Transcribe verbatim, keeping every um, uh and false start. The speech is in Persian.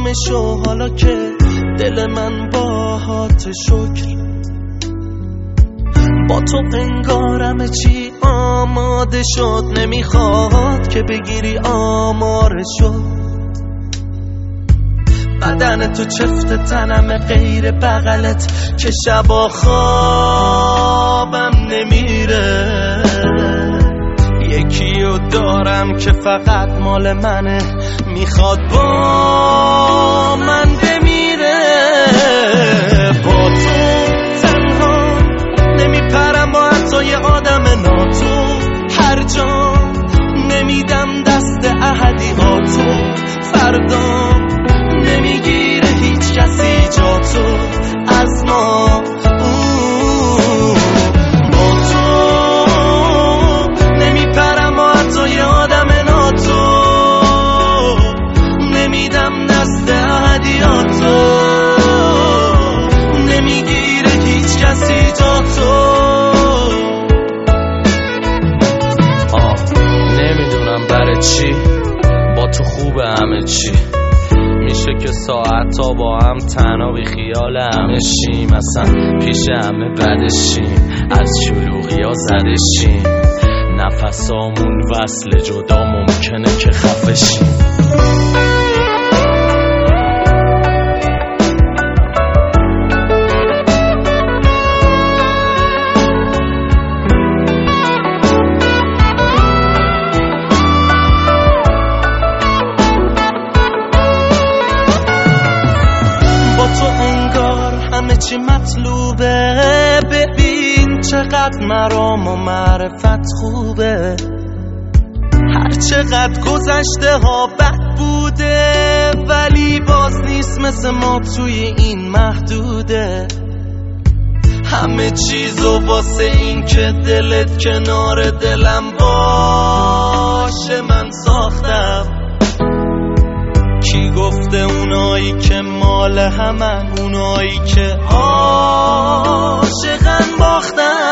شو حالا که دل من باهات شکر. با تو انگارم چی آماده شد، نمیخواد که بگیری آمارشو. بدن تو چفت تنم غیر بغلت که شبا خوابم نمیره. یکیو دارم که فقط مال منه، میخواد با من بمیره. با تو تنها نمیپرم با حتی یه آدم ناتو، هر جا نمیدم دست احدیاتو. فردا نمیگیره هیچ کسی جاتو از ما. با تو نمیپرم با حتی یه آدم ناتو، نمیدم دست احدیاتو. نمیگیره هیچ کسی جاتو. آه نمیدونم برای چی با تو خوبه همه چی. میشه که ساعت ها با هم تنها بی خیال همه شیم، اصلا پیش همه بدشیم، از شلوغی ها زدشیم. نفسامون وصل جدا ممکنه که خفشیم. همه چی مطلوبه، ببین چقدر مرام و معرفت خوبه. هر چقدر گذشته ها بد بوده، ولی باز نیست مثل ما توی این محدوده. همه چیزو واسه این که دلت کنار دلم باشه من ساختم. کی گفته اونایی که مال همن، اونایی که عاشقن باختن.